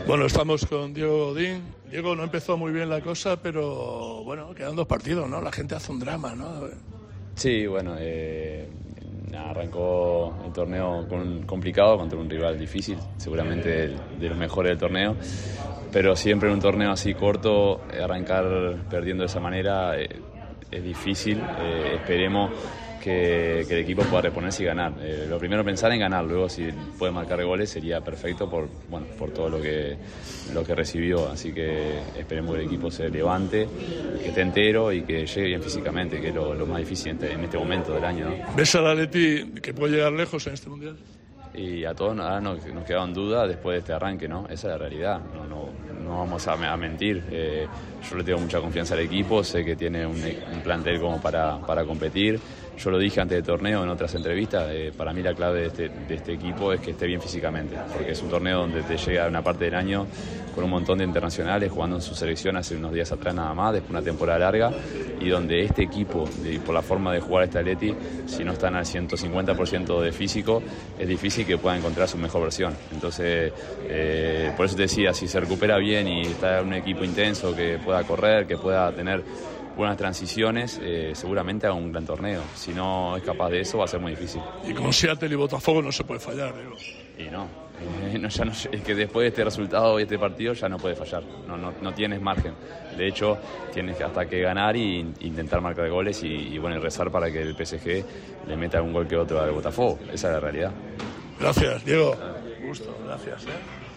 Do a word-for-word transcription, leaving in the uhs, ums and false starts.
Bueno, estamos con Diego Godín. Diego, no empezó muy bien la cosa, pero bueno, quedan dos partidos, ¿no? La gente hace un drama, ¿no? Sí, bueno, eh, arrancó el torneo con, complicado contra un rival difícil, seguramente de, de los mejores del torneo, pero siempre en un torneo así corto, arrancar perdiendo de esa manera eh, es difícil. Eh, esperemos que, que el equipo pueda reponerse y ganar. Eh, lo primero pensar en ganar, luego si puede marcar goles sería perfecto por, bueno, por todo lo que, lo que recibió, así que esperemos que el equipo se levante, que esté entero y que llegue bien físicamente, que es lo, lo más difícil en este, en este momento del año, ¿no? ¿Ves al Atleti que puede llegar lejos en este Mundial? Y a todos ahora nos, nos quedaban dudas después de este arranque, ¿no? Esa es la realidad, no, no, no vamos a, a mentir. Eh, yo le tengo mucha confianza al equipo, sé que tiene un, un plantel como para, para competir. Yo lo dije antes del torneo en otras entrevistas, eh, para mí la clave de este, de este equipo es que esté bien físicamente, porque es un torneo donde te llega una parte del año con un montón de internacionales jugando en su selección hace unos días atrás nada más, después de una temporada larga, y donde este equipo, de, por la forma de jugar este Atleti, si no están al ciento cincuenta por ciento de físico, es difícil que pueda encontrar su mejor versión. Entonces, eh, por eso te decía, si se recupera bien y está un equipo intenso que pueda correr, que pueda tener buenas transiciones, eh, seguramente haga un gran torneo. Si no es capaz de eso, va a ser muy difícil. Y con Seattle y Botafogo no se puede fallar, digo. Y no, eh, no, ya no, es que después de este resultado y este partido ya no puede fallar, no, no, no tienes margen. De hecho, tienes hasta que ganar e intentar marcar goles y, y bueno, y rezar para que el P S G le meta un gol que otro al Botafogo. Esa es la realidad. Gracias, Diego. Gusto, gracias. ¿eh?